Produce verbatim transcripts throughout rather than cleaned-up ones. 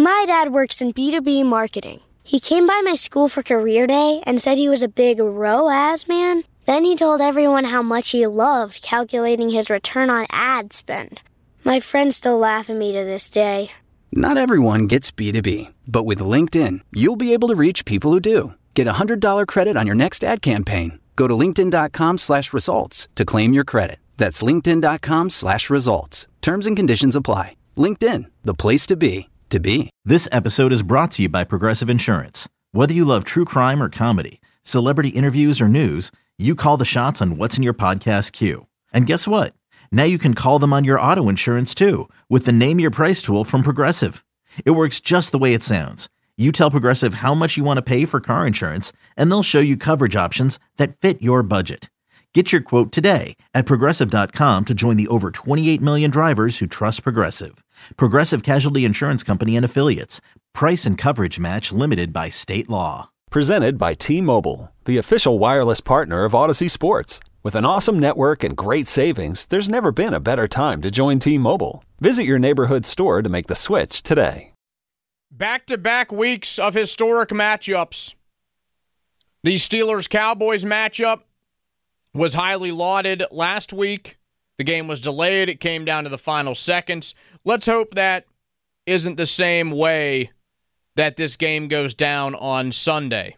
My dad works in B two B marketing. He came by my school for career day and said he was a big R O A S man. Then he told everyone how much he loved calculating his return on ad spend. My friends still laugh at me to this day. Not everyone gets B two B, but with LinkedIn, you'll be able to reach people who do. Get a one hundred dollars credit on your next ad campaign. Go to linkedin.com slash results to claim your credit. That's linkedin.com slash results. Terms and conditions apply. LinkedIn, the place to be, to be. This episode is brought to you by Progressive Insurance. Whether you love true crime or comedy, celebrity interviews or news, you call the shots on what's in your podcast queue. And guess what? Now you can call them on your auto insurance too with the Name Your Price tool from Progressive. It works just the way it sounds. You tell Progressive how much you want to pay for car insurance, and they'll show you coverage options that fit your budget. Get your quote today at Progressive dot com to join the over twenty-eight million drivers who trust Progressive. Progressive Casualty Insurance Company and Affiliates. Price and coverage match limited by state law. Presented by T-Mobile, the official wireless partner of Odyssey Sports. With an awesome network and great savings, there's never been a better time to join T-Mobile. Visit your neighborhood store to make the switch today. Back-to-back weeks of historic matchups. The Steelers-Cowboys matchup was highly lauded last week. The game was delayed. It came down to the final seconds. Let's hope that isn't the same way that this game goes down on Sunday.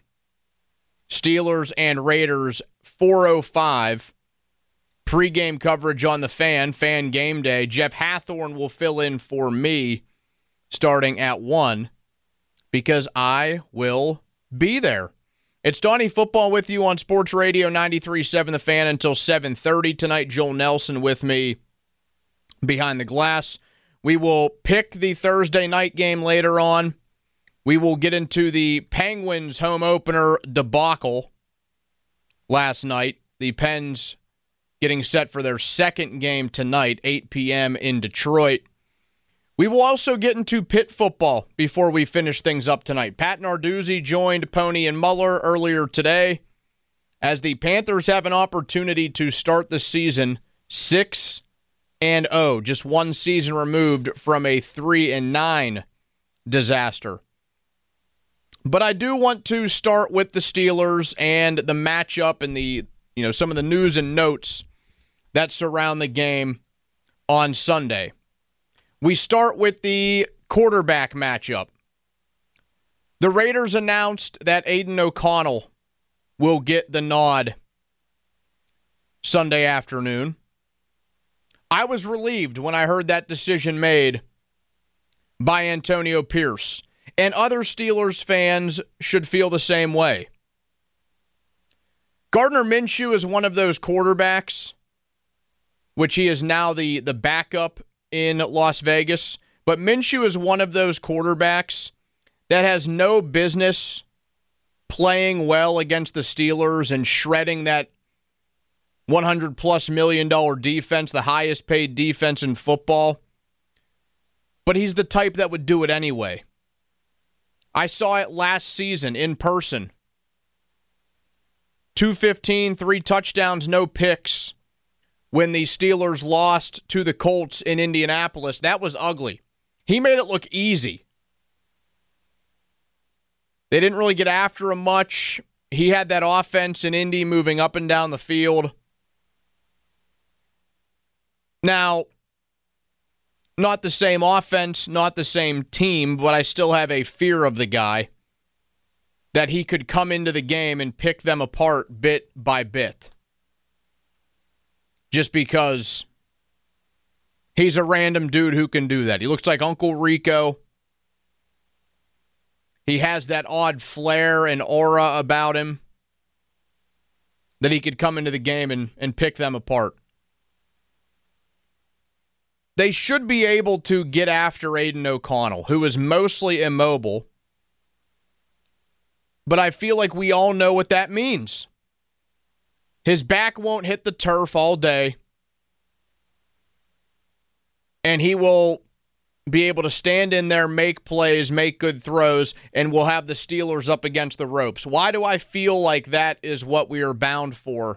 Steelers and Raiders, four oh five. Pre-game coverage on the Fan, Fan Game Day. Jeff Hathorn will fill in for me starting at one because I will be there. It's Donnie Football with you on Sports Radio ninety-three point seven The Fan until seven thirty tonight. Joel Nelson with me behind the glass. We will pick the Thursday night game later on. We will get into the Penguins home opener debacle last night. The Pens getting set for their second game tonight, eight p.m. in Detroit. We will also get into Pitt football before we finish things up tonight. Pat Narduzzi joined Pony and Muller earlier today as the Panthers have an opportunity to start the season six and oh, just one season removed from a three and nine disaster. But I do want to start with the Steelers and the matchup and the, you know, some of the news and notes that surround the game on Sunday. We start with the quarterback matchup. The Raiders announced that Aiden O'Connell will get the nod Sunday afternoon. I was relieved when I heard that decision made by Antonio Pierce, and other Steelers fans should feel the same way. Gardner Minshew is one of those quarterbacks, which he is now the, the backup in Las Vegas, but Minshew is one of those quarterbacks that has no business playing well against the Steelers and shredding that one hundred plus million dollar defense, the highest paid defense in football. But he's the type that would do it anyway. I saw it last season in person. two fifteen, three touchdowns, no picks. When the Steelers lost to the Colts in Indianapolis, that was ugly. He made it look easy. They didn't really get after him much. He had that offense in Indy moving up and down the field. Now, not the same offense, not the same team, but I still have a fear of the guy that he could come into the game and pick them apart bit by bit. Just because he's a random dude who can do that. He looks like Uncle Rico. He has that odd flair and aura about him that he could come into the game and, and pick them apart. They should be able to get after Aiden O'Connell, who is mostly immobile. But I feel like we all know what that means. His back won't hit the turf all day. And he will be able to stand in there, make plays, make good throws, and we'll have the Steelers up against the ropes. Why do I feel like that is what we are bound for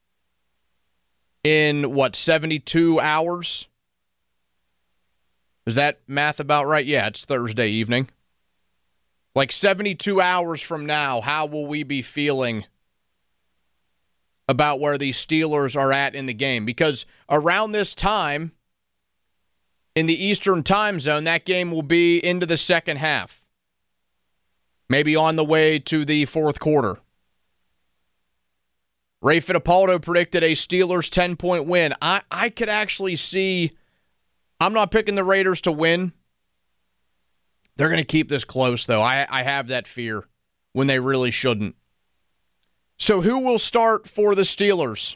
in, what, seventy-two hours? Is that math about right? Yeah, it's Thursday evening. Like seventy-two hours from now, how will we be feeling about where these Steelers are at in the game? Because around this time, in the Eastern time zone, that game will be into the second half. Maybe on the way to the fourth quarter. Ray Fittipaldo predicted a Steelers ten-point win. I, I could actually see, I'm not picking the Raiders to win. They're going to keep this close, though. I, I have that fear when they really shouldn't. So who will start for the Steelers?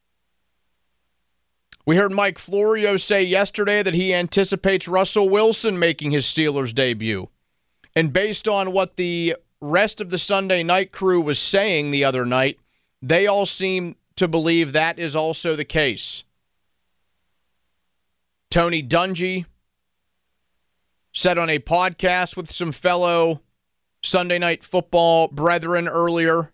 We heard Mike Florio say yesterday that he anticipates Russell Wilson making his Steelers debut. And based on what the rest of the Sunday night crew was saying the other night, they all seem to believe that is also the case. Tony Dungy said on a podcast with some fellow Sunday Night Football brethren earlier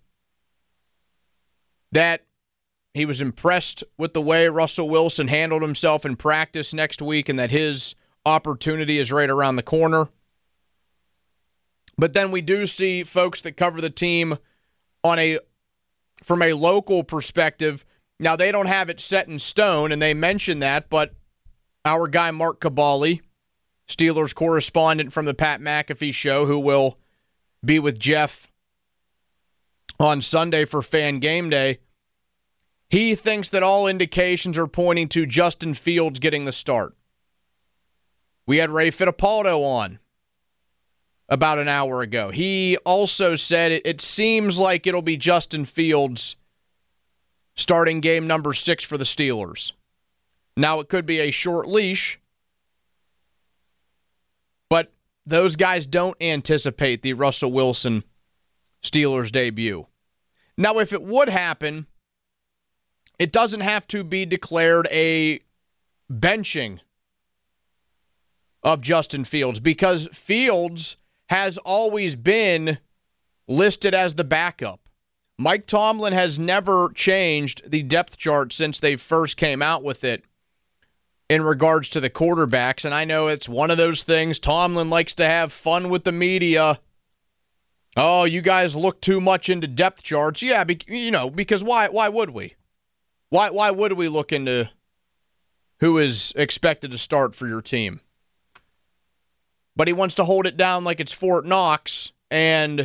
that he was impressed with the way Russell Wilson handled himself in practice next week and that his opportunity is right around the corner. But then we do see folks that cover the team on a from a local perspective. Now, they don't have it set in stone, and they mention that, but our guy Mark Caballi, Steelers correspondent from the Pat McAfee Show, who will be with Jeff on Sunday for Fan Game Day, he thinks that all indications are pointing to Justin Fields getting the start. We had Ray Fittipaldo on about an hour ago. He also said it, it seems like it'll be Justin Fields starting game number six for the Steelers. Now, it could be a short leash, but those guys don't anticipate the Russell Wilson Steelers debut. Now, if it would happen, it doesn't have to be declared a benching of Justin Fields, because Fields has always been listed as the backup. Mike Tomlin has never changed the depth chart since they first came out with it in regards to the quarterbacks, and I know it's one of those things. Tomlin likes to have fun with the media. Oh, you guys look too much into depth charts. Yeah, be, you know, because why Why would we? Why Why would we look into who is expected to start for your team? But he wants to hold it down like it's Fort Knox, and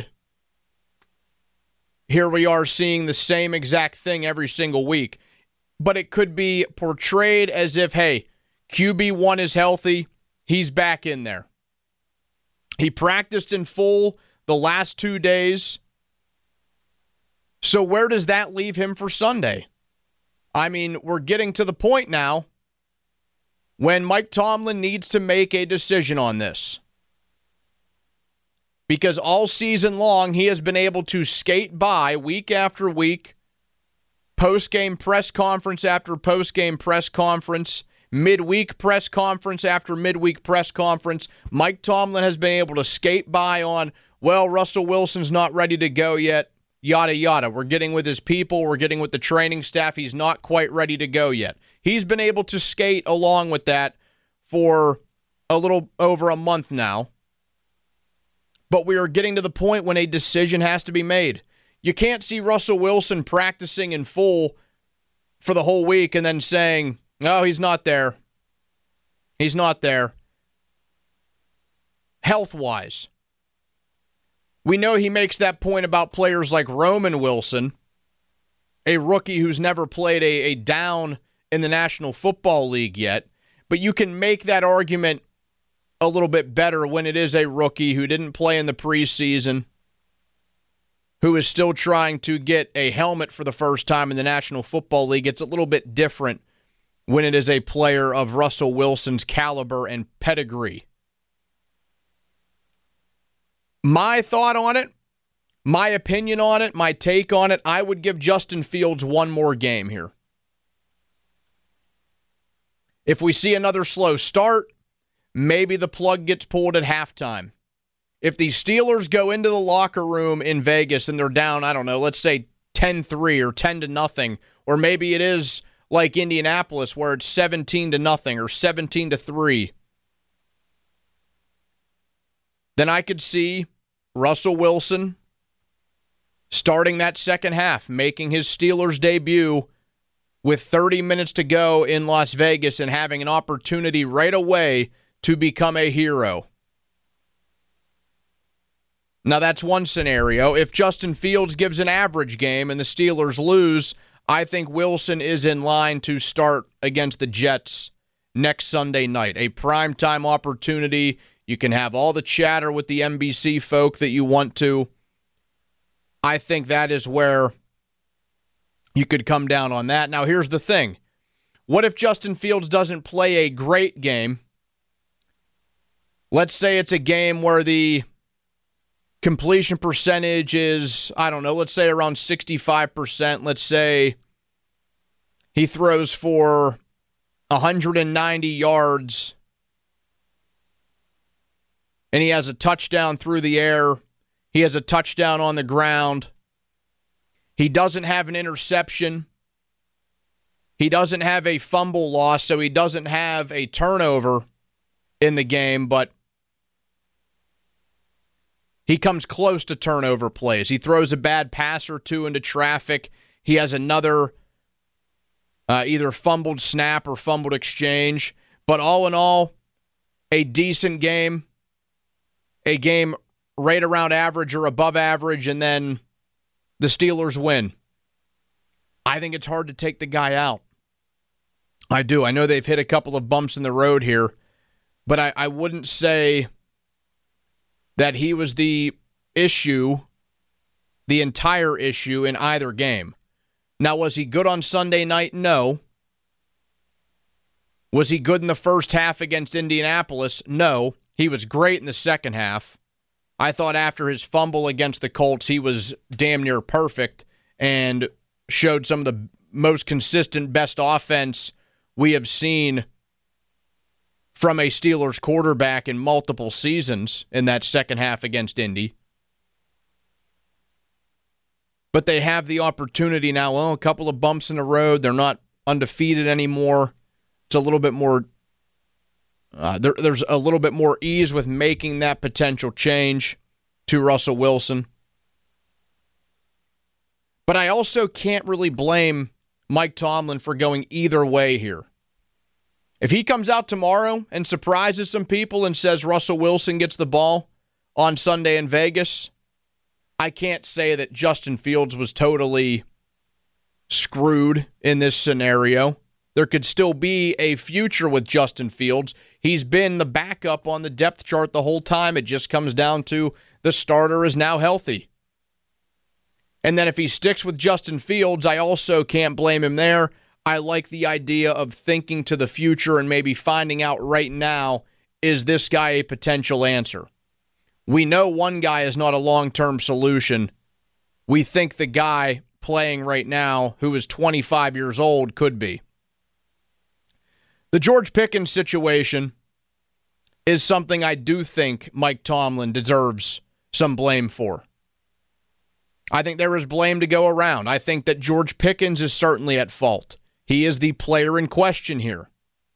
here we are seeing the same exact thing every single week. But it could be portrayed as if, hey, Q B one is healthy, he's back in there. He practiced in full the last two days. So where does that leave him for Sunday? I mean, we're getting to the point now when Mike Tomlin needs to make a decision on this. Because all season long, he has been able to skate by week after week, post-game press conference after post-game press conference, midweek press conference after midweek press conference. Mike Tomlin has been able to skate by on, well, Russell Wilson's not ready to go yet, yada, yada. We're getting with his people. We're getting with the training staff. He's not quite ready to go yet. He's been able to skate along with that for a little over a month now. But we are getting to the point when a decision has to be made. You can't see Russell Wilson practicing in full for the whole week and then saying, oh, he's not there. He's not there. Health-wise. We know he makes that point about players like Roman Wilson, a rookie who's never played a, a down in the National Football League yet. But you can make that argument a little bit better when it is a rookie who didn't play in the preseason, who is still trying to get a helmet for the first time in the National Football League. It's a little bit different when it is a player of Russell Wilson's caliber and pedigree. My thought on it, my opinion on it, my take on it, I would give Justin Fields one more game here. If we see another slow start, maybe the plug gets pulled at halftime. If the Steelers go into the locker room in Vegas and they're down, I don't know, let's say ten three or ten to nothing, or maybe it is like Indianapolis where it's seventeen to nothing or seventeen to three, then I could see Russell Wilson starting that second half, making his Steelers debut with thirty minutes to go in Las Vegas and having an opportunity right away to become a hero. Now, that's one scenario. If Justin Fields gives an average game and the Steelers lose, I think Wilson is in line to start against the Jets next Sunday night. A primetime opportunity. You can have all the chatter with the N B C folk that you want to. I think that is where you could come down on that. Now, here's the thing. What if Justin Fields doesn't play a great game? Let's say it's a game where the completion percentage is, I don't know, let's say around sixty-five percent. Let's say he throws for one hundred ninety yards and he has a touchdown through the air. He has a touchdown on the ground. He doesn't have an interception. He doesn't have a fumble loss, so he doesn't have a turnover in the game, but he comes close to turnover plays. He throws a bad pass or two into traffic. He has another uh, either fumbled snap or fumbled exchange. But all in all, a decent game, a game right around average or above average, and then the Steelers win. I think it's hard to take the guy out. I do. I know they've hit a couple of bumps in the road here, but I, I wouldn't say that he was the issue, the entire issue in either game. Now, was he good on Sunday night? No. Was he good in the first half against Indianapolis? No. He was great in the second half. I thought after his fumble against the Colts, he was damn near perfect and showed some of the most consistent, best offense we have seen from a Steelers quarterback in multiple seasons in that second half against Indy. But they have the opportunity now. Well, a couple of bumps in the road. They're not undefeated anymore. It's a little bit more, uh, there, there's a little bit more ease with making that potential change to Russell Wilson. But I also can't really blame Mike Tomlin for going either way here. If he comes out tomorrow and surprises some people and says Russell Wilson gets the ball on Sunday in Vegas, I can't say that Justin Fields was totally screwed in this scenario. There could still be a future with Justin Fields. He's been the backup on the depth chart the whole time. It just comes down to the starter is now healthy. And then if he sticks with Justin Fields, I also can't blame him there. I like the idea of thinking to the future and maybe finding out right now, is this guy a potential answer? We know one guy is not a long-term solution. We think the guy playing right now, who is twenty-five years old, could be. The George Pickens situation is something I do think Mike Tomlin deserves some blame for. I think there is blame to go around. I think that George Pickens is certainly at fault. He is the player in question here.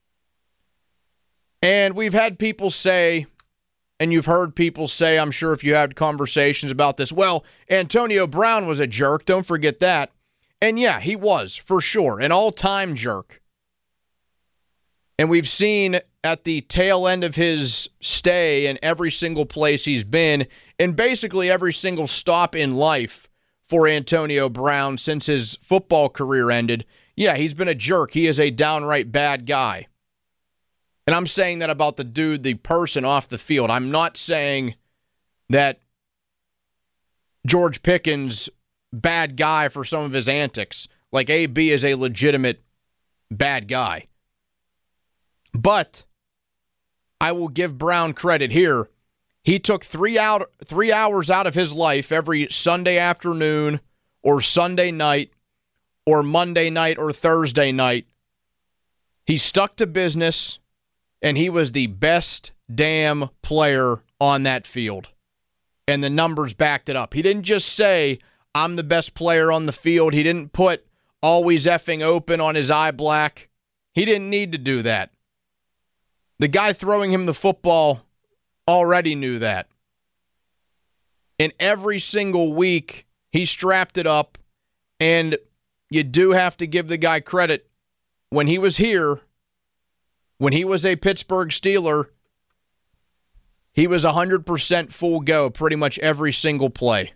And we've had people say, and you've heard people say, I'm sure if you had conversations about this, well, Antonio Brown was a jerk. Don't forget that. And yeah, he was, for sure, an all-time jerk. And we've seen at the tail end of his stay in every single place he's been, in basically every single stop in life for Antonio Brown since his football career ended, yeah, he's been a jerk. He is a downright bad guy. And I'm saying that about the dude, the person off the field. I'm not saying that George Pickens, bad guy for some of his antics. Like, A B is a legitimate bad guy. But I will give Brown credit here. He took three out three hours out of his life every Sunday afternoon or Sunday night or Monday night or Thursday night. He stuck to business, and he was the best damn player on that field. And the numbers backed it up. He didn't just say, I'm the best player on the field. He didn't put always effing open on his eye black. He didn't need to do that. The guy throwing him the football already knew that. And every single week, he strapped it up. And you do have to give the guy credit. When he was here, when he was a Pittsburgh Steeler, he was one hundred percent full go pretty much every single play.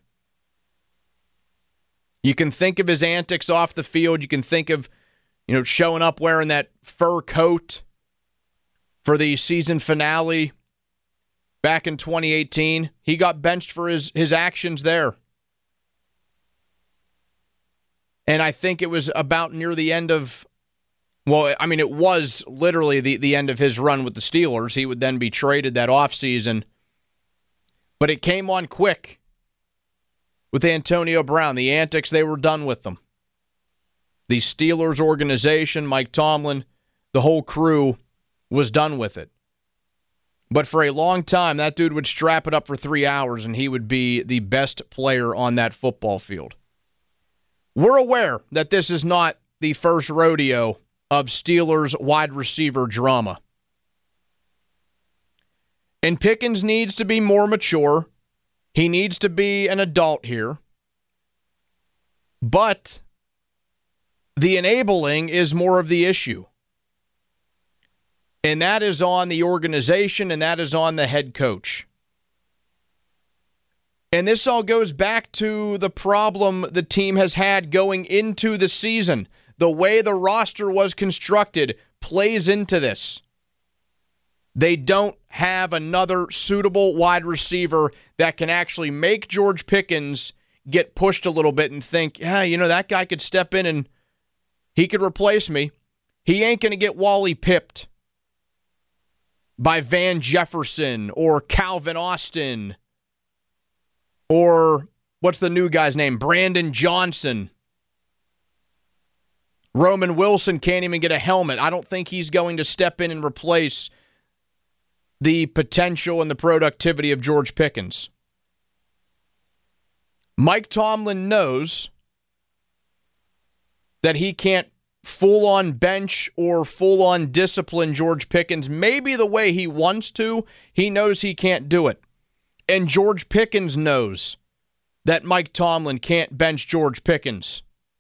You can think of his antics off the field. You can think of, you know, showing up wearing that fur coat for the season finale back in twenty eighteen. He got benched for his, his actions there. And I think it was about near the end of, well, I mean, it was literally the, the end of his run with the Steelers. He would then be traded that offseason. But it came on quick with Antonio Brown. The antics, they were done with them. The Steelers organization, Mike Tomlin, the whole crew was done with it. But for a long time, that dude would strap it up for three hours and he would be the best player on that football field. We're aware that this is not the first rodeo of Steelers wide receiver drama. And Pickens needs to be more mature. He needs to be an adult here. But the enabling is more of the issue. And that is on the organization, and that is on the head coach. And this all goes back to the problem the team has had going into the season. The way the roster was constructed plays into this. They don't have another suitable wide receiver that can actually make George Pickens get pushed a little bit and think, yeah, you know, that guy could step in and he could replace me. He ain't going to get Wally pipped by Van Jefferson or Calvin Austin or what's the new guy's name? Brandon Johnson. Roman Wilson can't even get a helmet. I don't think he's going to step in and replace the potential and the productivity of George Pickens. Mike Tomlin knows that he can't full-on bench or full-on discipline George Pickens maybe the way he wants to. He knows he can't do it. And George Pickens knows that Mike Tomlin can't bench George Pickens.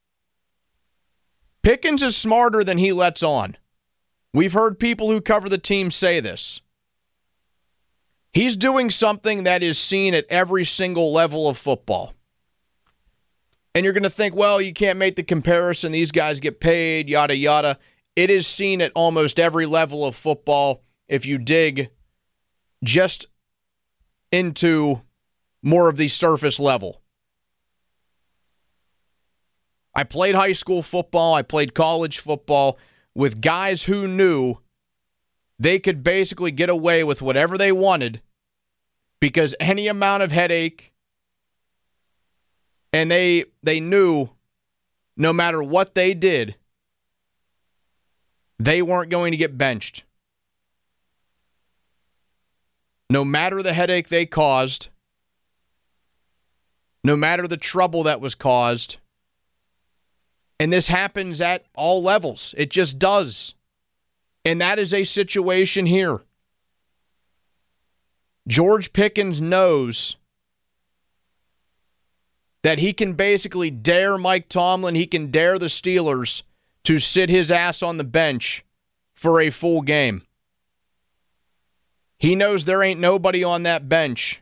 Pickens is smarter than he lets on. We've heard people who cover the team say this. He's doing something that is seen at every single level of football. And you're going to think, well, you can't make the comparison. These guys get paid, yada, yada. It is seen at almost every level of football if you dig just into more of the surface level. I played high school football. I played college football with guys who knew they could basically get away with whatever they wanted because any amount of headache, and they they knew no matter what they did, they weren't going to get benched. No matter the headache they caused, no matter the trouble that was caused, and this happens at all levels. It just does. And that is a situation here. George Pickens knows that he can basically dare Mike Tomlin, he can dare the Steelers to sit his ass on the bench for a full game. He knows there ain't nobody on that bench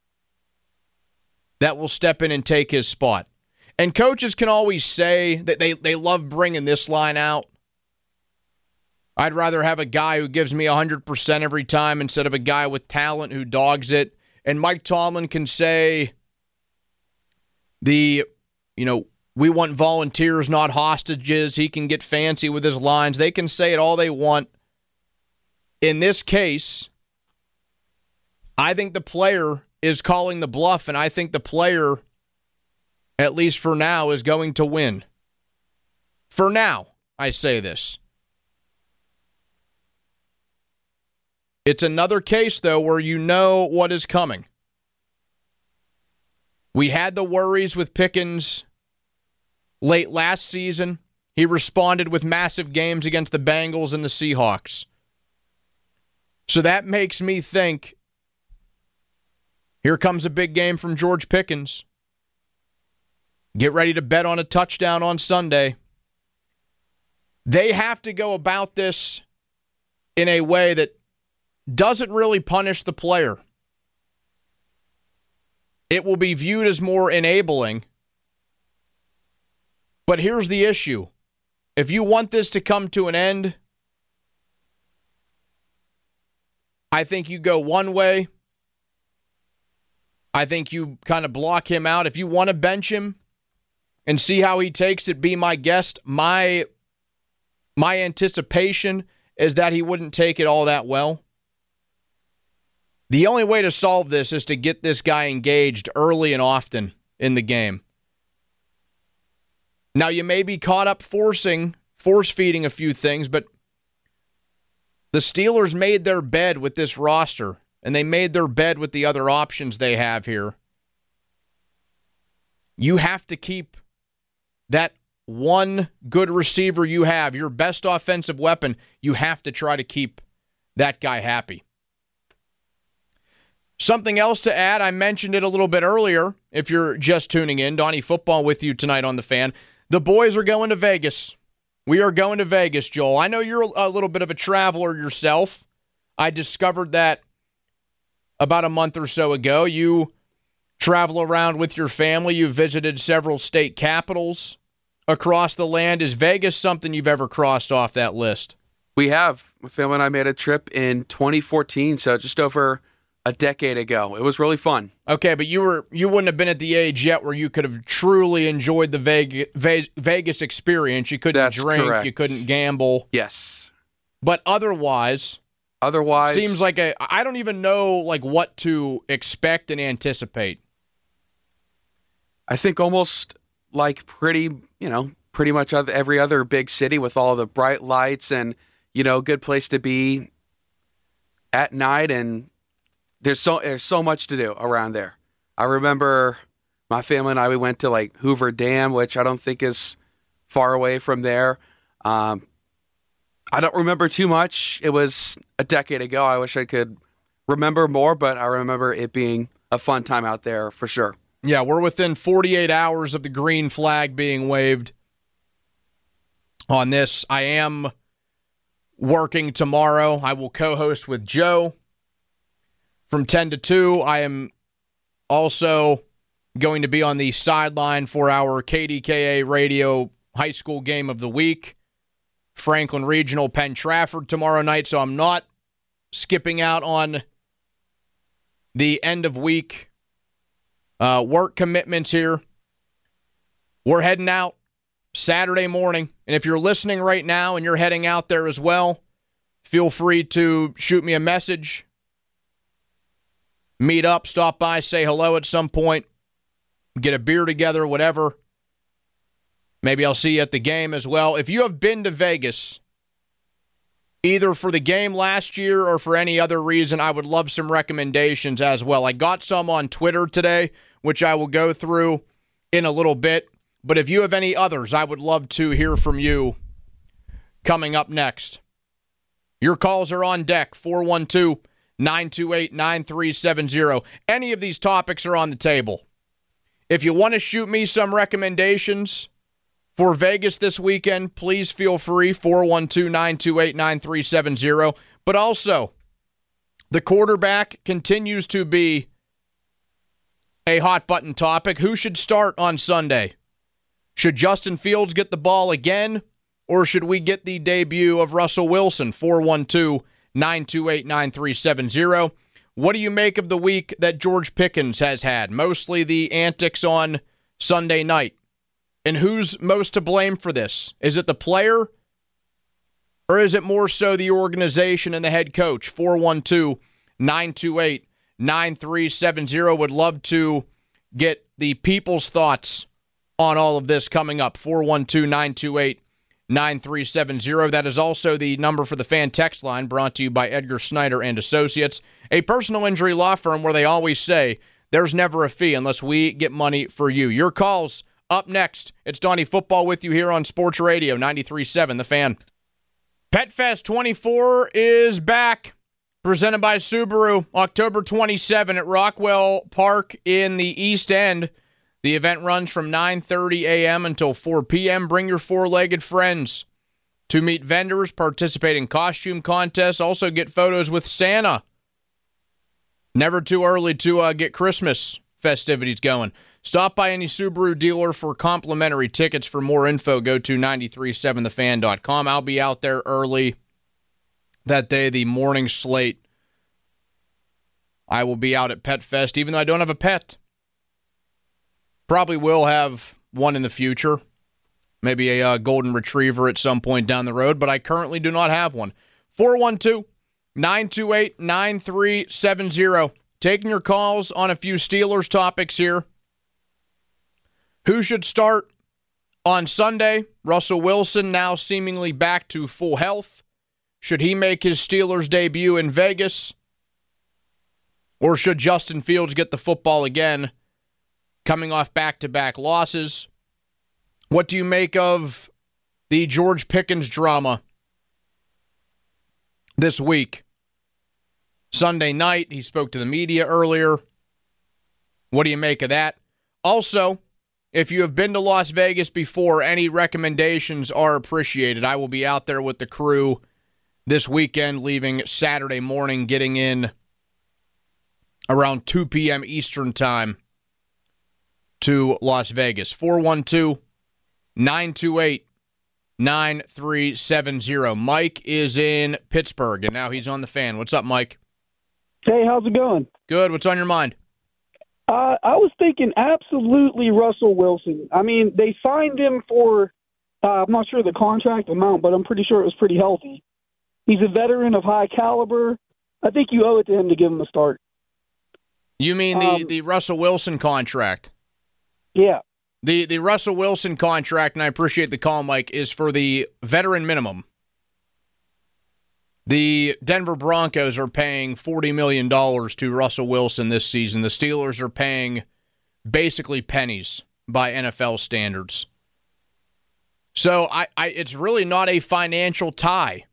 that will step in and take his spot. And coaches can always say that they, they love bringing this line out. I'd rather have a guy who gives me one hundred percent every time instead of a guy with talent who dogs it. And Mike Tomlin can say the, you know, we want volunteers, not hostages. He can get fancy with his lines. They can say it all they want. In this case, I think the player is calling the bluff, and I think the player, at least for now, is going to win. For now, I say this. It's another case, though, where you know what is coming. We had the worries with Pickens late last season. He responded with massive games against the Bengals and the Seahawks. So that makes me think Here comes a big game from George Pickens. Get ready to bet on a touchdown on Sunday. They have to go about this in a way that doesn't really punish the player. It will be viewed as more enabling. But here's the issue. If you want this to come to an end, I think you go one way. I think you kind of block him out. If you want to bench him and see how he takes it, be my guest. My, my anticipation is that he wouldn't take it all that well. The only way to solve this is to get this guy engaged early and often in the game. Now, you may be caught up forcing, force-feeding a few things, but the Steelers made their bed with this roster, and they made their bed with the other options they have here. You have to keep that one good receiver you have, your best offensive weapon, you have to try to keep that guy happy. Something else to add, I mentioned it a little bit earlier, if you're just tuning in, Donnie Football with you tonight on The Fan. The boys are going to Vegas. We are going to Vegas, Joel. I know you're a little bit of a traveler yourself. I discovered that about a month or so ago. You travel around with your family. You visited several state capitals across the land. Is Vegas something you've ever crossed off that list? We have. My family and I made a trip in twenty fourteen, so just over a decade ago. It was really fun. Okay, but you were you wouldn't have been at the age yet where you could have truly enjoyed the Vegas, Vegas experience. You couldn't That's drink, correct. You couldn't gamble. Yes. But otherwise, otherwise seems like a I don't even know like what to expect and anticipate. I think almost like pretty, you know, pretty much every other big city with all the bright lights and, you know, good place to be at night, and There's so there's so much to do around there. I remember my family and I, we went to like Hoover Dam, which I don't think is far away from there. Um, I don't remember too much. It was a decade ago. I wish I could remember more, but I remember it being a fun time out there for sure. Yeah, we're within forty-eight hours of the green flag being waved on this. I am working tomorrow. I will co-host with Joe from ten to two. I am also going to be on the sideline for our K D K A radio high school game of the week, Franklin Regional Penn Trafford tomorrow night, so I'm not skipping out on the end of week uh, work commitments here. We're heading out Saturday morning, and if you're listening right now and you're heading out there as well, feel free to shoot me a message. Meet up, stop by, say hello at some point, get a beer together, whatever. Maybe I'll see you at the game as well. If you have been to Vegas, either for the game last year or for any other reason, I would love some recommendations as well. I got some on Twitter today, which I will go through in a little bit. But if you have any others, I would love to hear from you coming up next. Your calls are on deck, four one two, nine two eight, nine three seven zero. Any of these topics are on the table. If you want to shoot me some recommendations for Vegas this weekend, please feel free, four one two, nine two eight, nine three seven zero. But also, the quarterback continues to be a hot-button topic. Who should start on Sunday? Should Justin Fields get the ball again, or should we get the debut of Russell Wilson? four one two, nine two eight, nine three seven zero. What do you make of the week that George Pickens has had? Mostly the antics on Sunday night. And who's most to blame for this? Is it the player, or is it more so the organization and the head coach? four one two, nine two eight, nine three seven zero. Would love to get the people's thoughts on all of this coming up. four one two, nine two eight, nine three seven zero. That is also the number for the fan text line, brought to you by Edgar Snyder and Associates, a personal injury law firm where they always say there's never a fee unless we get money for you. Your calls up next. It's Donnie Football with you here on Sports Radio ninety-three point seven The Fan. PetFest twenty-four is back. presented by Subaru, October twenty-seventh at Rockwell Park in the East End. The event runs from nine thirty a.m. until four p.m. Bring your four-legged friends to meet vendors, participate in costume contests, also get photos with Santa. Never too early to uh, get Christmas festivities going. Stop by any Subaru dealer for complimentary tickets. For more info, go to nine three seven the fan dot com. I'll be out there early that day, the morning slate. I will be out at Pet Fest, even though I don't have a pet. Probably will have one in the future. Maybe a uh, golden retriever at some point down the road, but I currently do not have one. four one two, nine two eight, nine three seven zero. Taking your calls on a few Steelers topics here. Who should start on Sunday? Russell Wilson now seemingly back to full health. Should he make his Steelers debut in Vegas? Or should Justin Fields get the football again, coming off back-to-back losses? What do you make of the George Pickens drama this week? Sunday night, he spoke to the media earlier. What do you make of that? Also, if you have been to Las Vegas before, any recommendations are appreciated. I will be out there with the crew this weekend, leaving Saturday morning, getting in around two p.m. Eastern time to Las Vegas. four one two, nine two eight, nine three seven zero. Mike is in Pittsburgh, and now he's on the fan. What's up, Mike? Hey, how's it going? Good. What's on your mind? Uh, I was thinking absolutely Russell Wilson. I mean, they signed him for, uh, I'm not sure the contract amount, but I'm pretty sure it was pretty healthy. He's a veteran of high caliber. I think you owe it to him to give him a start. You mean the, um, the Russell Wilson contract? Yeah. The the Russell Wilson contract, and I appreciate the call, Mike, is for the veteran minimum. The Denver Broncos are paying forty million dollars to Russell Wilson this season. The Steelers are paying basically pennies by N F L standards. So I, I it's really not a financial tie.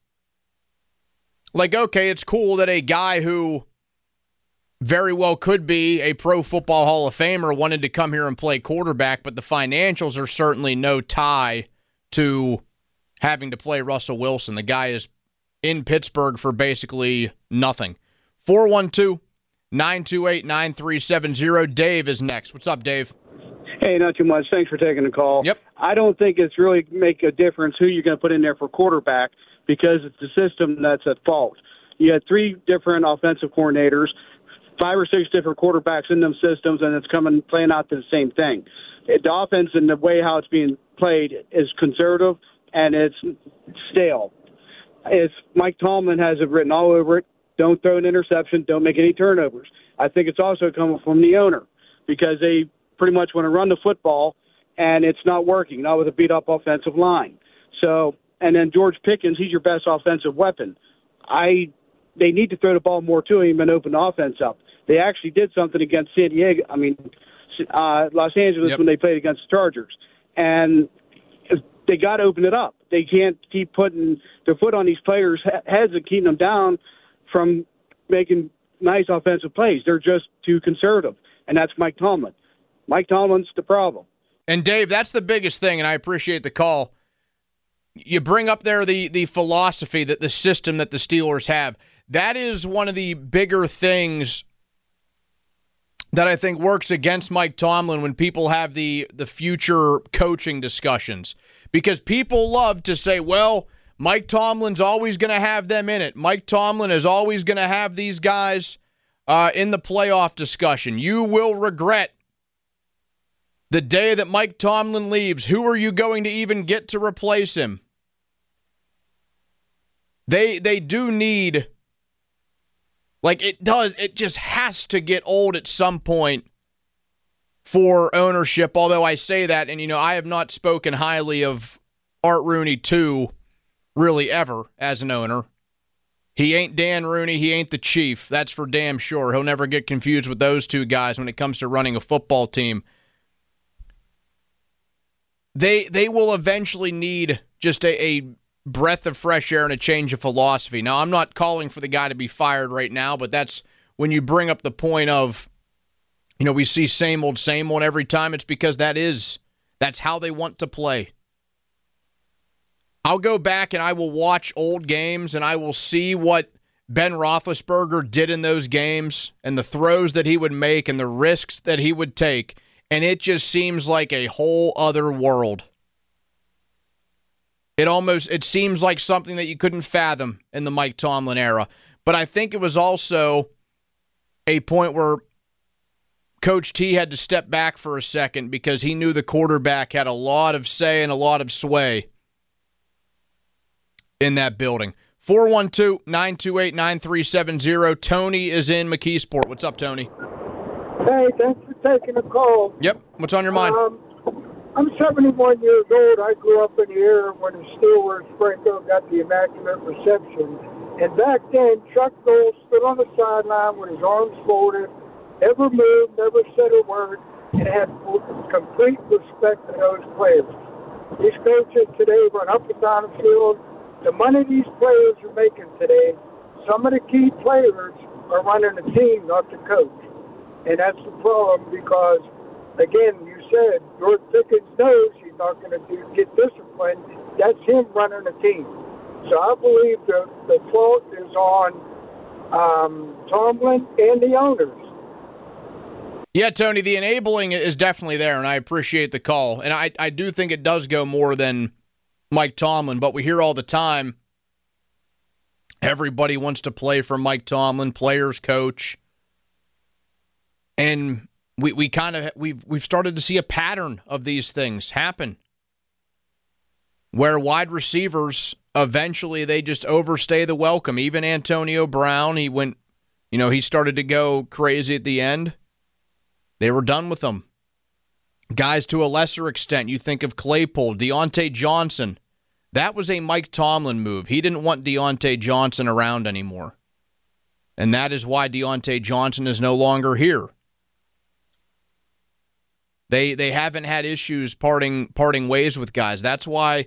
Like, okay, it's cool that a guy who very well could be a Pro Football Hall of Famer wanted to come here and play quarterback, but the financials are certainly no tie to having to play Russell Wilson. The guy is in Pittsburgh for basically nothing. four one two, nine two eight, nine three seven zero. Dave is next. What's up, Dave? Hey, not too much. Thanks for taking the call. Yep. I don't think it's really make a difference who you're going to put in there for quarterback because it's the system that's at fault. You had three different offensive coordinators, five or six different quarterbacks in them systems, and it's coming playing out to the same thing. The offense and the way how it's being played is conservative and it's stale. It's Mike Tomlin has it written all over it. Don't throw an interception. Don't make any turnovers. I think it's also coming from the owner because they pretty much want to run the football, and it's not working, not with a beat-up offensive line. So, and then George Pickens, he's your best offensive weapon. I They need to throw the ball more to him and open the offense up. They actually did something against San Diego, I mean, uh, Los Angeles yep. when they played against the Chargers. And they got to open it up. They can't keep putting their foot on these players' heads and keeping them down from making nice offensive plays. They're just too conservative, and that's Mike Tomlin. Mike Tomlin's the problem. And, Dave, that's the biggest thing, and I appreciate the call. You bring up there the, the philosophy, that the system that the Steelers have. That is one of the bigger things that I think works against Mike Tomlin when people have the, the future coaching discussions. Because people love to say, well, Mike Tomlin's always going to have them in it. Mike Tomlin is always going to have these guys uh, in the playoff discussion. You will regret the day that Mike Tomlin leaves. Who are you going to even get to replace him? They they do need, like it does, it just has to get old at some point for ownership, although I say that, and you know, I have not spoken highly of Art Rooney too, really ever, as an owner. He ain't Dan Rooney, he ain't the Chief, that's for damn sure. He'll never get confused with those two guys when it comes to running a football team. They they will eventually need just a, a breath of fresh air and a change of philosophy. Now, I'm not calling for the guy to be fired right now, but that's when you bring up the point of, you know, we see same old, same old every time. It's because that is, that's how they want to play. I'll go back and I will watch old games and I will see what Ben Roethlisberger did in those games and the throws that he would make and the risks that he would take, and it just seems like a whole other world. It almost, it seems like something that you couldn't fathom in the Mike Tomlin era. But I think it was also a point where Coach T had to step back for a second because he knew the quarterback had a lot of say and a lot of sway in that building. four one two, nine two eight, nine three seven zero. Tony is in McKeesport. What's up, Tony? Hey, thanks for taking the call. Yep. What's on your mind? Um, I'm seventy-one years old. I grew up in the era when the Steelers, Franco, got the Immaculate Reception. And back then, Chuck Noll stood on the sideline with his arms folded, never moved, never said a word, and had complete respect for those players. These coaches today run up and down the field. The money these players are making today, some of the key players are running the team, not the coach. And that's the problem because, again, you said George Pickens knows he's not going to do, get disciplined. That's him running the team. So I believe the, the fault is on um, Tomlin and the owners. Yeah, Tony, the enabling is definitely there, and I appreciate the call. And I, I do think it does go more than Mike Tomlin, but we hear all the time everybody wants to play for Mike Tomlin, players, coach. And we we kind of we've we've started to see a pattern of these things happen where wide receivers eventually they just overstay the welcome. Even Antonio Brown, he went, you know, he started to go crazy at the end. They were done with him. Guys to a lesser extent, you think of Claypool, Deontay Johnson. That was a Mike Tomlin move. He didn't want Deontay Johnson around anymore. And that is why Deontay Johnson is no longer here. They they haven't had issues parting parting ways with guys. That's why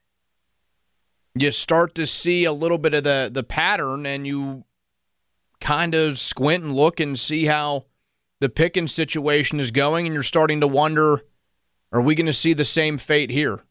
you start to see a little bit of the, the pattern, and you kind of squint and look and see how the Pickens situation is going, and you're starting to wonder, are we going to see the same fate here?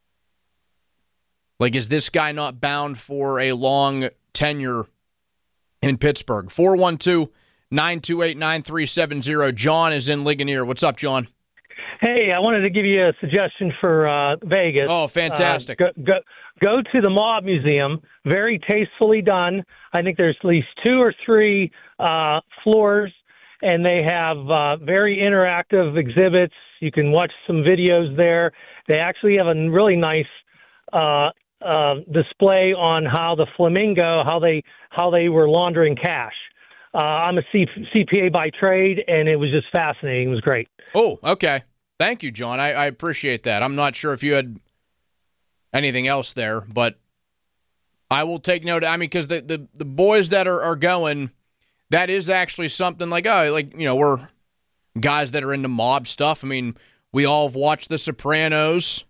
Like, is this guy not bound for a long tenure in Pittsburgh? four one two, nine two eight, nine three seven zero. John is in Ligonier. What's up, John? Hey, I wanted to give you a suggestion for uh, Vegas. Oh, fantastic. Uh, go, go, go to the Mob Museum. Very tastefully done. I think there's at least two or three uh, floors, and they have uh, very interactive exhibits. You can watch some videos there. They actually have a really nice uh, uh, display on how the Flamingo, how they how they were laundering cash. Uh, I'm a C- CPA by trade, and it was just fascinating. It was great. Oh, okay. Thank you, John. I, I appreciate that. I'm not sure if you had anything else there, but I will take note. I mean, because the, the, the boys that are, are going, that is actually something like, oh, like, you know, we're guys that are into mob stuff. I mean, we all have watched The Sopranos.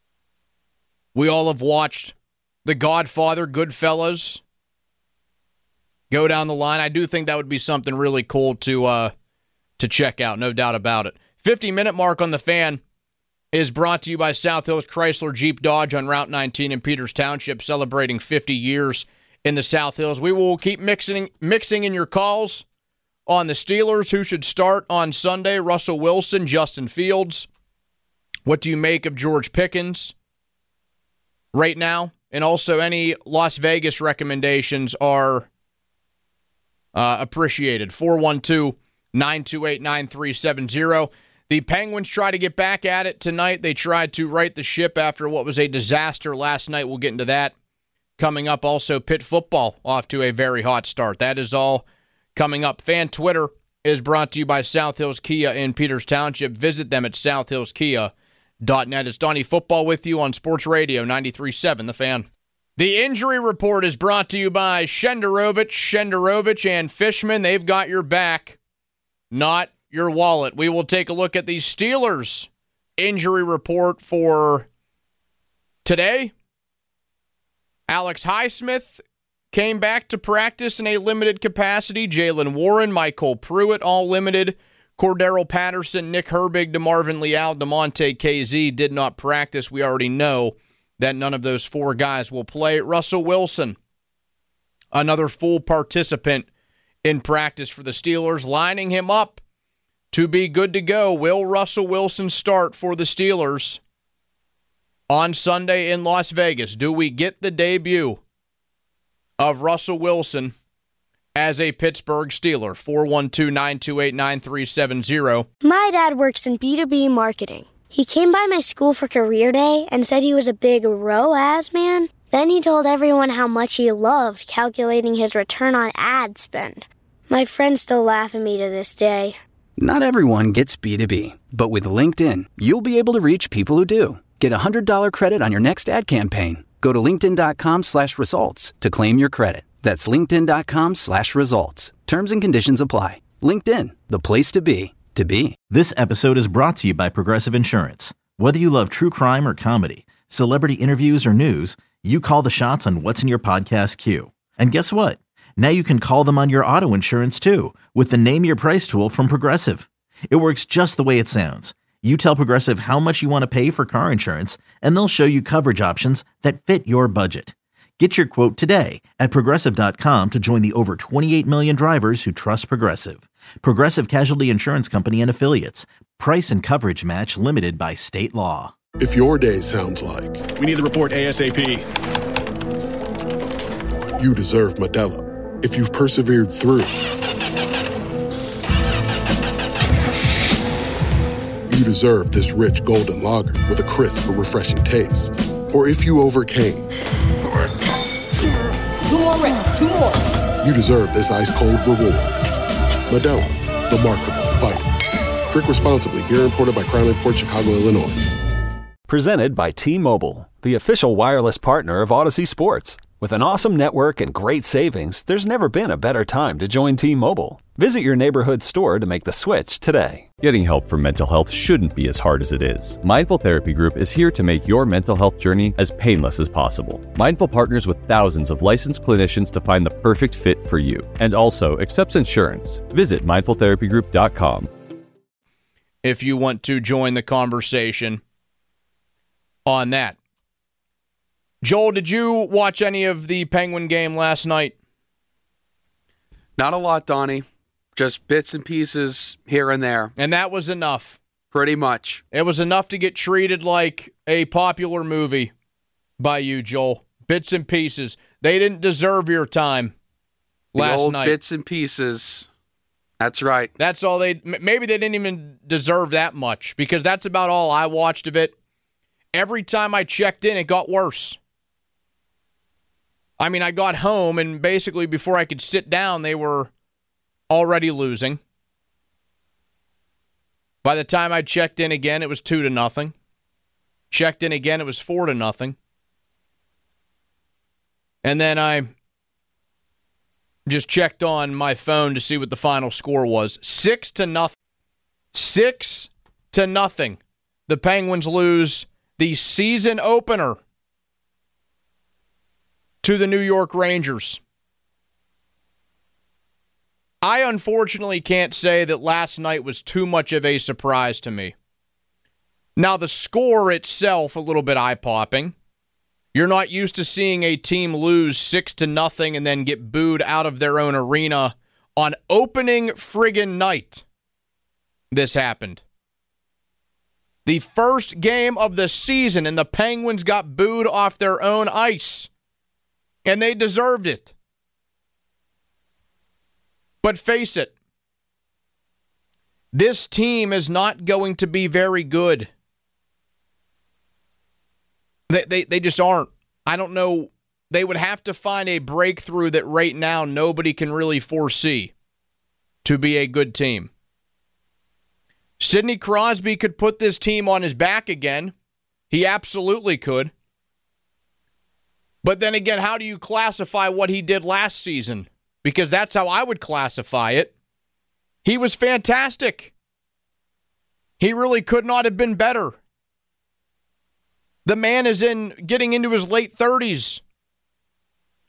We all have watched The Godfather, Goodfellas. Go down the line. I do think that would be something really cool to uh, to check out, no doubt about it. fifty-minute mark on the Fan is brought to you by South Hills Chrysler Jeep Dodge on Route nineteen in Peters Township, celebrating fifty years in the South Hills. We will keep mixing mixing in your calls on the Steelers, who should start on Sunday. Russell Wilson, Justin Fields. What do you make of George Pickens right now? And also any Las Vegas recommendations are uh, appreciated. four one two, nine two eight, nine three seven zero. The Penguins try to get back at it tonight. They tried to right the ship after what was a disaster last night. We'll get into that coming up. Also, Pitt football off to a very hot start. That is all coming up. Fan Twitter is brought to you by South Hills Kia in Peters Township. Visit them at south hills kia dot net. It's Donnie Football with you on Sports Radio ninety-three point seven, The Fan. The injury report is brought to you by Shenderovich, Shenderovich, and Fishman. They've got your back, not your wallet. We will take a look at the Steelers injury report for today. Alex Highsmith came back to practice in a limited capacity. Jaylen Warren, Michael Pruitt, all limited. Cordero Patterson, Nick Herbig, DeMarvin Leal, DeMonte K Z did not practice. We already know that none of those four guys will play. Russell Wilson, another full participant in practice for the Steelers, lining him up to be good to go. Will Russell Wilson start for the Steelers on Sunday in Las Vegas? Do we get the debut of Russell Wilson as a Pittsburgh Steeler? four one two, nine two eight, nine three seven zero. My dad works in B two B marketing. He came by my school for career day and said he was a big R O A S man. Then he told everyone how much he loved calculating his return on ad spend. My friends still laugh at me to this day. Not everyone gets B two B, but with LinkedIn, you'll be able to reach people who do. Get a one hundred dollars credit on your next ad campaign. Go to linkedin.com slash results to claim your credit. That's linkedin.com slash results. Terms and conditions apply. LinkedIn, the place to be, to be. This episode is brought to you by Progressive Insurance. Whether you love true crime or comedy, celebrity interviews or news, you call the shots on what's in your podcast queue. And guess what? Now you can call them on your auto insurance too with the Name Your Price tool from Progressive. It works just the way it sounds. You tell Progressive how much you want to pay for car insurance, and they'll show you coverage options that fit your budget. Get your quote today at Progressive dot com to join the over twenty-eight million drivers who trust Progressive. Progressive Casualty Insurance Company and Affiliates. Price and coverage match limited by state law. If your day sounds like... We need the report ASAP. You deserve Modelo. If you've persevered through... You deserve this rich golden lager with a crisp but refreshing taste. Or if you overcame... Two more reps, two more. You deserve this ice-cold reward. Modelo, the Markable Fighter. Drink responsibly. Beer imported by Crown Imports, Chicago, Illinois. Presented by T-Mobile, the official wireless partner of Odyssey Sports. With an awesome network and great savings, there's never been a better time to join T-Mobile. Visit your neighborhood store to make the switch today. Getting help for mental health shouldn't be as hard as it is. Mindful Therapy Group is here to make your mental health journey as painless as possible. Mindful partners with thousands of licensed clinicians to find the perfect fit for you, and also accepts insurance. Visit mindful therapy group dot com. If you want to join the conversation on that. Joel, did you watch any of the Penguin game last night? Not a lot, Donnie. Just bits and pieces here and there. And that was enough. Pretty much. It was enough to get treated like a popular movie by you, Joel. Bits and pieces. They didn't deserve your time last the old night. Bits and pieces. That's right. That's all they... Maybe they didn't even deserve that much, because that's about all I watched of it. Every time I checked in, it got worse. I mean, I got home, and basically before I could sit down, they were already losing. By the time I checked in again, it was two to nothing. Checked in again, it was four to nothing. And then I just checked on my phone to see what the final score was. Six to nothing. Six to nothing. The Penguins lose the season opener to the New York Rangers. I unfortunately can't say that last night was too much of a surprise to me. Now, the score itself, a little bit eye-popping. You're not used to seeing a team lose six to nothing and then get booed out of their own arena on opening friggin' night. This happened. The first game of the season, and the Penguins got booed off their own ice. And they deserved it. But face it, this team is not going to be very good. They, they, they just aren't. I don't know. They would have to find a breakthrough that right now nobody can really foresee to be a good team. Sidney Crosby could put this team on his back again. He absolutely could. But then again, how do you classify what he did last season? Because that's how I would classify it. He was fantastic. He really could not have been better. The man is in getting into his late thirties.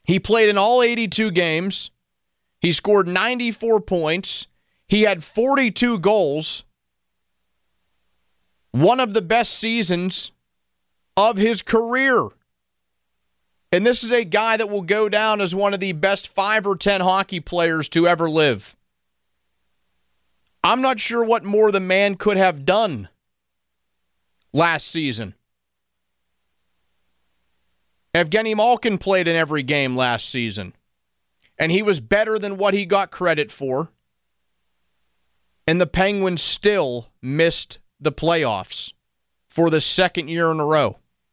He played in all eighty-two games. He scored ninety-four points. He had forty-two goals. One of the best seasons of his career. And this is a guy that will go down as one of the best five or ten hockey players to ever live. I'm not sure what more the man could have done last season. Evgeny Malkin played in every game last season, and he was better than what he got credit for. And the Penguins still missed the playoffs for the second year in a row.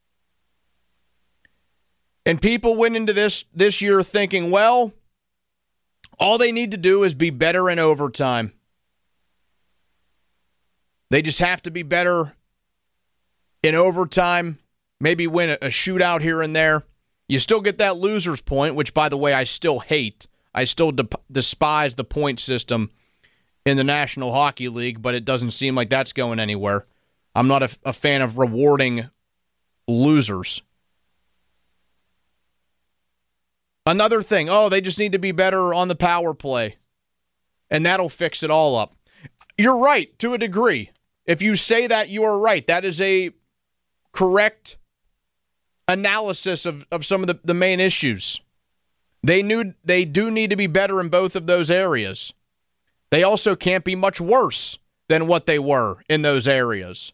And people went into this this year thinking, well, all they need to do is be better in overtime. They just have to be better in overtime, maybe win a shootout here and there. You still get that loser's point, which, by the way, I still hate. I still de- despise the point system in the National Hockey League, but it doesn't seem like that's going anywhere. I'm not a, a fan of rewarding losers. Another thing, oh, they just need to be better on the power play, and that'll fix it all up. You're right, to a degree. If you say that, you are right. That is a correct analysis of, of some of the, the main issues. They knew they do need to be better in both of those areas. They also can't be much worse than what they were in those areas.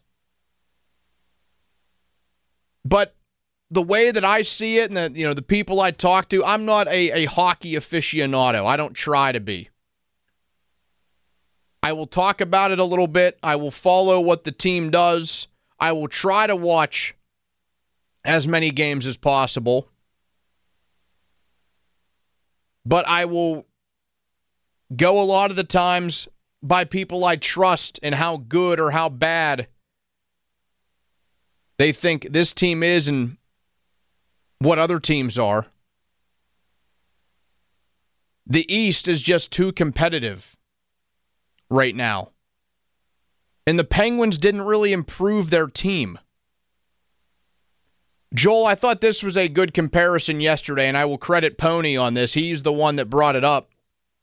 But the way that I see it and the, you know, the people I talk to, I'm not a, a hockey aficionado. I don't try to be. I will talk about it a little bit. I will follow what the team does. I will try to watch as many games as possible. But I will go a lot of the times by people I trust and how good or how bad they think this team is and what other teams are. The East is just too competitive right now. And the Penguins didn't really improve their team. Joel, I thought this was a good comparison yesterday, and I will credit Pony on this. He's the one that brought it up.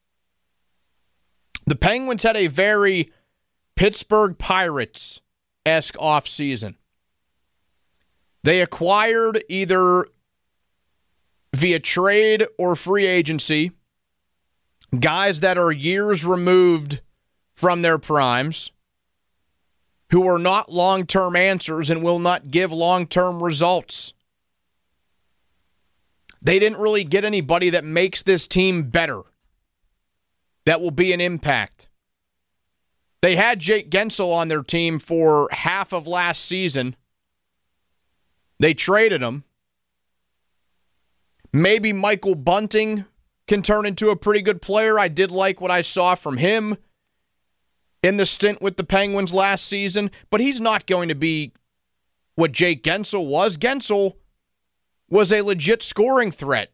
The Penguins had a very Pittsburgh Pirates-esque offseason. They acquired either via trade or free agency guys that are years removed from their primes, who are not long-term answers and will not give long-term results. They didn't really get anybody that makes this team better, that will be an impact. They had Jake Guentzel on their team for half of last season. They traded him. Maybe Michael Bunting can turn into a pretty good player. I did like what I saw from him in the stint with the Penguins last season, but he's not going to be what Jake Guentzel was. Guentzel was a legit scoring threat.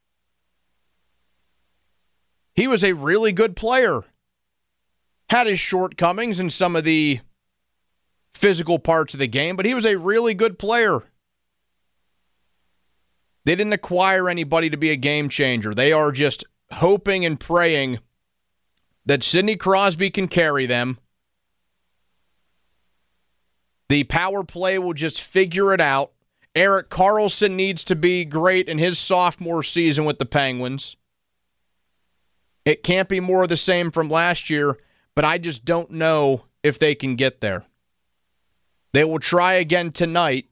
He was a really good player. Had his shortcomings in some of the physical parts of the game, but he was a really good player. They didn't acquire anybody to be a game changer. They are just hoping and praying that Sidney Crosby can carry them. The power play will just figure it out. Erik Karlsson needs to be great in his sophomore season with the Penguins. It can't be more of the same from last year, but I just don't know if they can get there. They will try again tonight.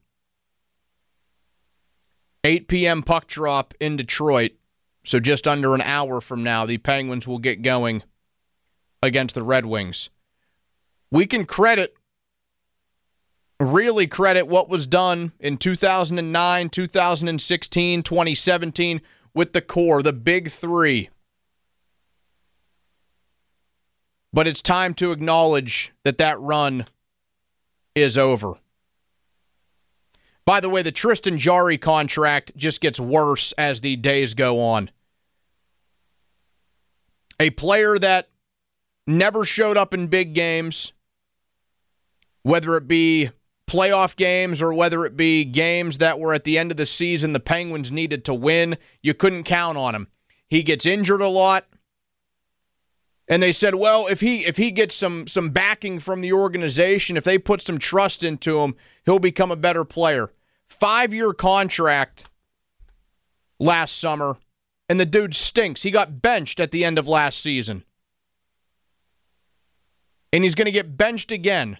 eight p.m. puck drop in Detroit. So just under an hour from now, the Penguins will get going against the Red Wings. We can credit, really credit what was done in two thousand nine, two thousand sixteen, twenty seventeen with the core, the big three. But it's time to acknowledge that that run is over. By the way, the Tristan Jarry contract just gets worse as the days go on. A player that never showed up in big games, whether it be playoff games or whether it be games that were at the end of the season the Penguins needed to win, you couldn't count on him. He gets injured a lot. And they said, well, if he if he gets some some backing from the organization, if they put some trust into him, he'll become a better player. Five-year contract last summer, and the dude stinks. He got benched at the end of last season. And he's going to get benched again.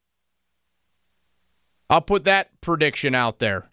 I'll put that prediction out there.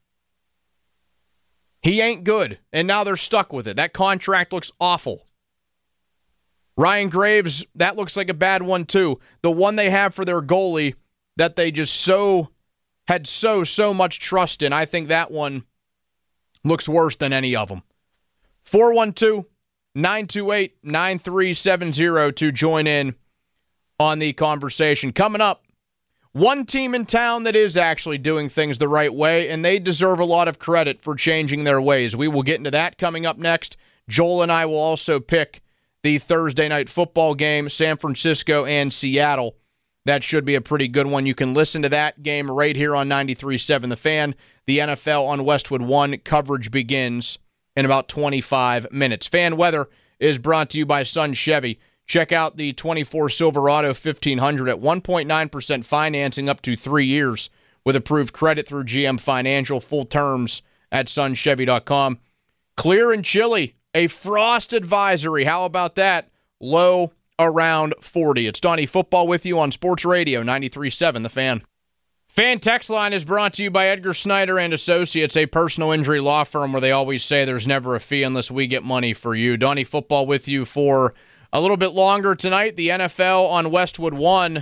He ain't good, and now they're stuck with it. That contract looks awful. Ryan Graves, that looks like a bad one too. The one they have for their goalie that they just so had so, so much trust in, I think that one looks worse than any of them. four one two, nine two eight, nine three seven zero to join in on the conversation. Coming up, one team in town that is actually doing things the right way, and they deserve a lot of credit for changing their ways. We will get into that coming up next. Joel and I will also pick the Thursday night football game, San Francisco and Seattle. That should be a pretty good one. You can listen to that game right here on ninety-three point seven The Fan. The N F L on Westwood One coverage begins in about twenty-five minutes. Fan weather is brought to you by Sun Chevy. Check out the twenty-four Silverado fifteen hundred at one point nine percent financing up to three years with approved credit through G M Financial. Full terms at sun chevy dot com. Clear and chilly. A frost advisory. How about that? Low around forty. It's Donnie Football with you on Sports Radio ninety-three point seven The Fan. Fan Text Line is brought to you by Edgar Snyder and Associates, a personal injury law firm where they always say there's never a fee unless we get money for you. Donnie Football with you for a little bit longer tonight. The N F L on Westwood One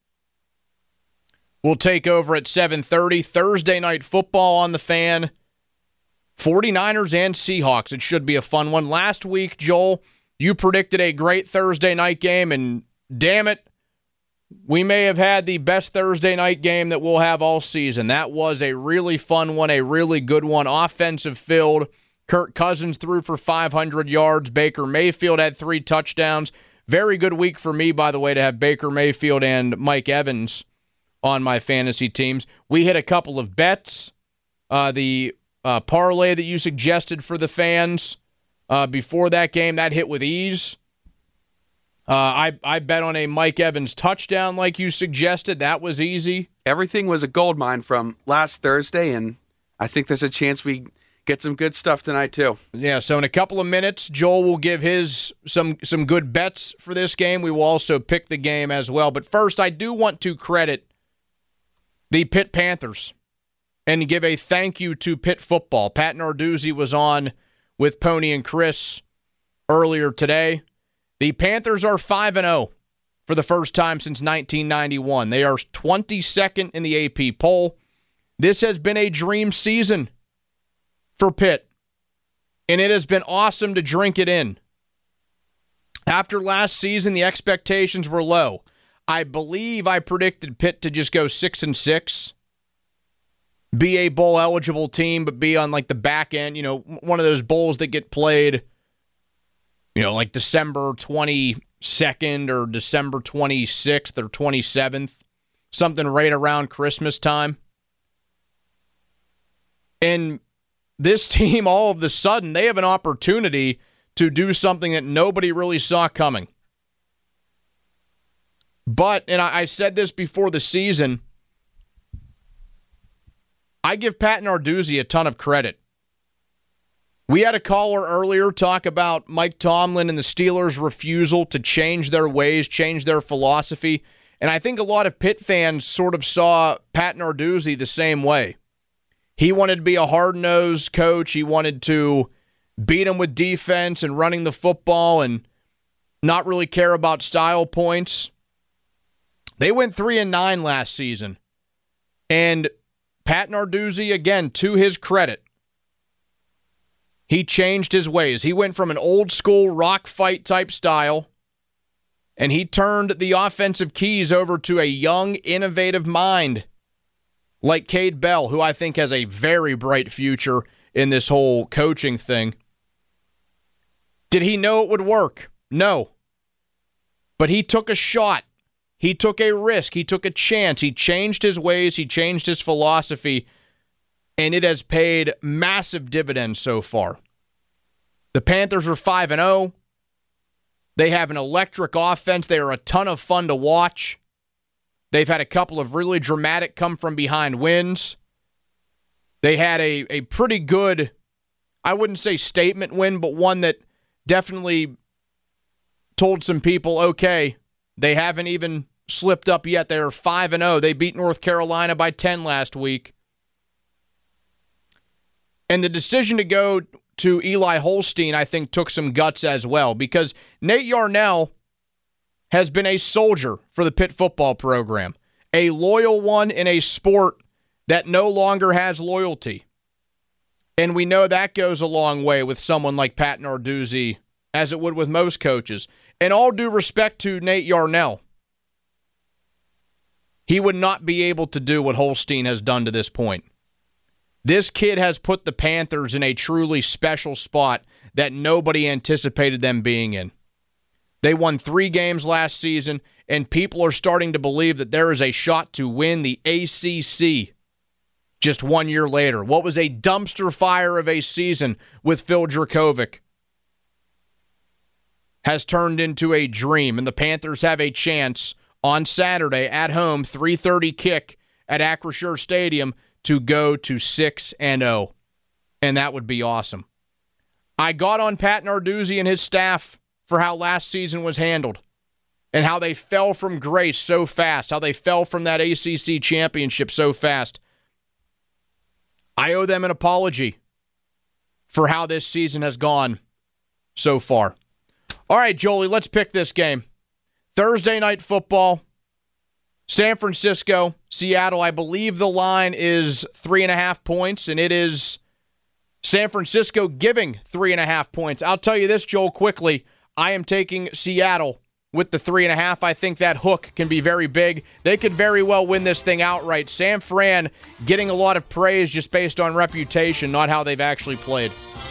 will take over at seven thirty. Thursday night football on The Fan. forty-niners and Seahawks. It should be a fun one. Last week, Joel, you predicted a great Thursday night game, and damn it, we may have had the best Thursday night game that we'll have all season. That was a really fun one, a really good one. Offensive filled. Kirk Cousins threw for five hundred yards. Baker Mayfield had three touchdowns. Very good week for me, by the way, to have Baker Mayfield and Mike Evans on my fantasy teams. We hit a couple of bets. Uh, the Uh, parlay that you suggested for the fans uh, before that game, that hit with ease. Uh, I, I bet on a Mike Evans touchdown like you suggested. That was easy. Everything was a gold mine from last Thursday, and I think there's a chance we get some good stuff tonight too. Yeah, so in a couple of minutes, Joel will give his some, some good bets for this game. We will also pick the game as well. But first, I do want to credit the Pitt Panthers and give a thank you to Pitt football. Pat Narduzzi was on with Pony and Chris earlier today. The Panthers are five and oh for the first time since nineteen ninety-one. They are twenty-second in the A P poll. This has been a dream season for Pitt, and it has been awesome to drink it in. After last season, the expectations were low. I believe I predicted Pitt to just go six and six. Be a bowl-eligible team, but be on, like, the back end, you know, one of those bowls that get played, you know, like December twenty-second or December twenty-sixth or twenty-seventh, something right around Christmas time. And this team, all of a sudden, they have an opportunity to do something that nobody really saw coming. But, and I, I said this before the season, I give Pat Narduzzi a ton of credit. We had a caller earlier talk about Mike Tomlin and the Steelers' refusal to change their ways, change their philosophy. And I think a lot of Pitt fans sort of saw Pat Narduzzi the same way. He wanted to be a hard-nosed coach. He wanted to beat him with defense and running the football and not really care about style points. They went three and nine last season. And Pat Narduzzi, again, to his credit, he changed his ways. He went from an old-school rock fight type style, and he turned the offensive keys over to a young, innovative mind like Cade Bell, who I think has a very bright future in this whole coaching thing. Did he know it would work? No. But he took a shot. He took a risk. He took a chance. He changed his ways. He changed his philosophy, and it has paid massive dividends so far. The Panthers are five and oh. They have an electric offense. They are a ton of fun to watch. They've had a couple of really dramatic come-from-behind wins. They had a, a pretty good, I wouldn't say statement win, but one that definitely told some people, okay, they haven't even slipped up yet. They are five and oh. They beat North Carolina by ten last week. And the decision to go to Eli Holstein, I think, took some guts as well, because Nate Yarnell has been a soldier for the Pitt football program, a loyal one in a sport that no longer has loyalty. And we know that goes a long way with someone like Pat Narduzzi, as it would with most coaches. And all due respect to Nate Yarnell, he would not be able to do what Holstein has done to this point. This kid has put the Panthers in a truly special spot that nobody anticipated them being in. They won three games last season, and people are starting to believe that there is a shot to win the A C C just one year later. What was a dumpster fire of a season with Phil Dracovic has turned into a dream, and the Panthers have a chance on Saturday at home, three thirty kick at Acrisure Stadium, to go to six and oh, and that would be awesome. I got on Pat Narduzzi and his staff for how last season was handled and how they fell from grace so fast, how they fell from that A C C championship so fast. I owe them an apology for how this season has gone so far. All right, Jolie, let's pick this game. Thursday night football, San Francisco, Seattle. I believe the line is three and a half points, and it is San Francisco giving three and a half points. I'll tell you this, Joel, quickly. I am taking Seattle with the three and a half. I think that hook can be very big. They could very well win this thing outright. San Fran getting a lot of praise just based on reputation, not how they've actually played.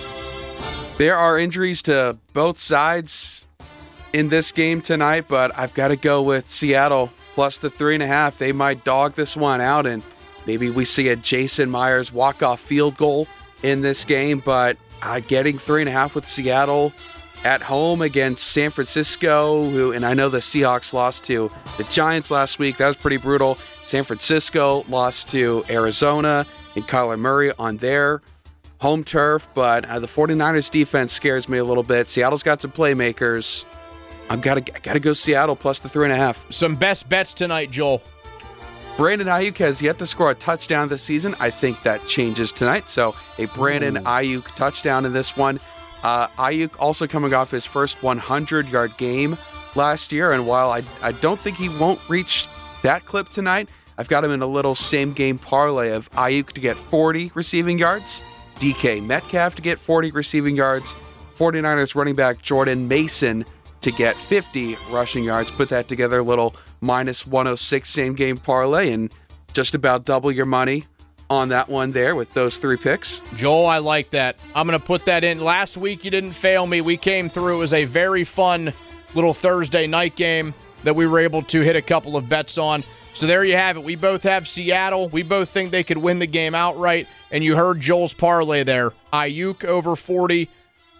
There are injuries to both sides in this game tonight, but I've got to go with Seattle plus the three and a half. They might dog this one out, and maybe we see a Jason Myers walk-off field goal in this game, but uh, getting three and a half with Seattle at home against San Francisco, who, and I know the Seahawks lost to the Giants last week. That was pretty brutal. San Francisco lost to Arizona and Kyler Murray on their home turf, but uh, the 49ers defense scares me a little bit. Seattle's got some playmakers. I've got to got to go Seattle plus the three and a half. Some best bets tonight, Joel. Brandon Ayuk has yet to score a touchdown this season. I think that changes tonight. So a Brandon Ooh. Ayuk touchdown in this one. Uh, Ayuk also coming off his first hundred-yard game last year, and while I, I don't think he won't reach that clip tonight, I've got him in a little same-game parlay of Ayuk to get forty receiving yards, D K Metcalf to get forty receiving yards, 49ers running back Jordan Mason to get fifty rushing yards. Put that together, a little minus one oh six same-game parlay, and just about double your money on that one there with those three picks. Joel, I like that. I'm going to put that in. Last week, you didn't fail me. We came through. It was a very fun little Thursday night game that we were able to hit a couple of bets on. So there you have it. We both have Seattle. We both think they could win the game outright. And you heard Joel's parlay there. Ayuk over forty,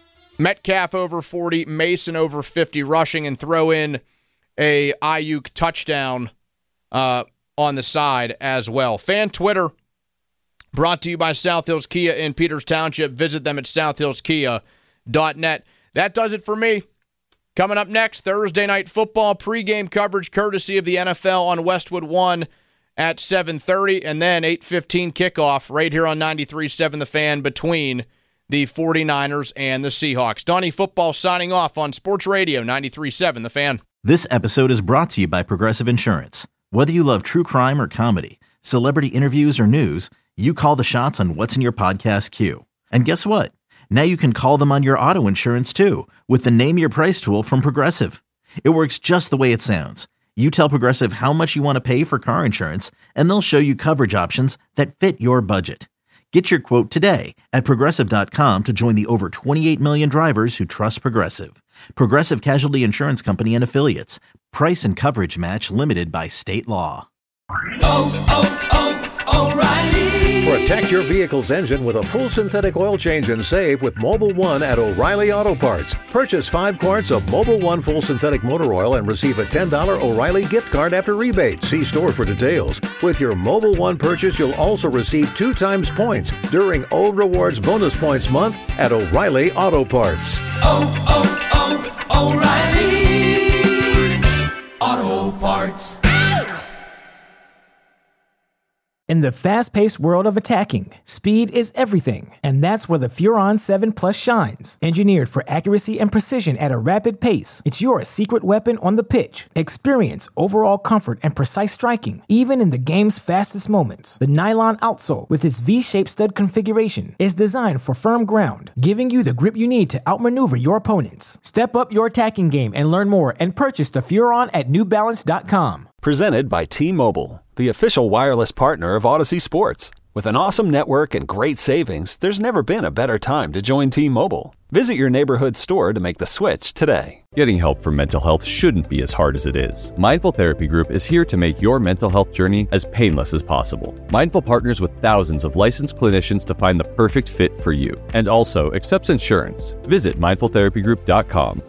Metcalf over forty, Mason over fifty rushing, and throw in a Ayuk touchdown uh, on the side as well. Fan Twitter, brought to you by South Hills Kia in Peters Township. Visit them at south hills kia dot net. That does it for me. Coming up next, Thursday Night Football pregame coverage courtesy of the N F L on Westwood one at seven thirty, and then eight fifteen kickoff right here on ninety-three point seven The Fan between the 49ers and the Seahawks. Donnie Football signing off on Sports Radio ninety-three point seven The Fan. This episode is brought to you by Progressive Insurance. Whether you love true crime or comedy, celebrity interviews or news, you call the shots on what's in your podcast queue. And guess what? Now you can call them on your auto insurance too with the Name Your Price tool from Progressive. It works just the way it sounds. You tell Progressive how much you want to pay for car insurance, and they'll show you coverage options that fit your budget. Get your quote today at Progressive dot com to join the over twenty-eight million drivers who trust Progressive. Progressive Casualty Insurance Company and Affiliates. Price and coverage match limited by state law. Oh, oh, O'Reilly. Protect your vehicle's engine with a full synthetic oil change and save with Mobil one at O'Reilly Auto Parts. Purchase five quarts of Mobil one full synthetic motor oil and receive a ten dollars O'Reilly gift card after rebate. See store for details. With your Mobil one purchase, you'll also receive two times points during O Rewards Bonus Points Month at O'Reilly Auto Parts. Oh, oh, oh, O'Reilly Auto Parts. In the fast-paced world of attacking, speed is everything, and that's where the Furon seven Plus shines. Engineered for accuracy and precision at a rapid pace, it's your secret weapon on the pitch. Experience overall comfort and precise striking, even in the game's fastest moments. The nylon outsole, with its V-shaped stud configuration, is designed for firm ground, giving you the grip you need to outmaneuver your opponents. Step up your attacking game and learn more and purchase the Furon at New Balance dot com. Presented by T-Mobile, the official wireless partner of Odyssey Sports. With an awesome network and great savings, there's never been a better time to join T-Mobile. Visit your neighborhood store to make the switch today. Getting help for mental health shouldn't be as hard as it is. Mindful Therapy Group is here to make your mental health journey as painless as possible. Mindful partners with thousands of licensed clinicians to find the perfect fit for you, and also accepts insurance. Visit mindful therapy group dot com.